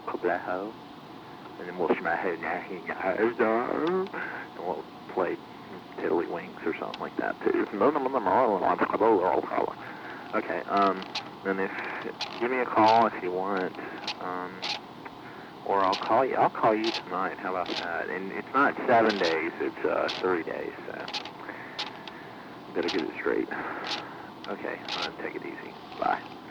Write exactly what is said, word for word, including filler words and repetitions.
Cablejo, and then we'll smash it, and we'll play Tiddlywinks or something like that too. Okay, um, and if, give me a call if you want, um, or I'll call you, I'll call you tonight, how about that? And it's not seven days, it's, uh, three days, so, gotta get it straight. Okay, uh, take it easy, bye.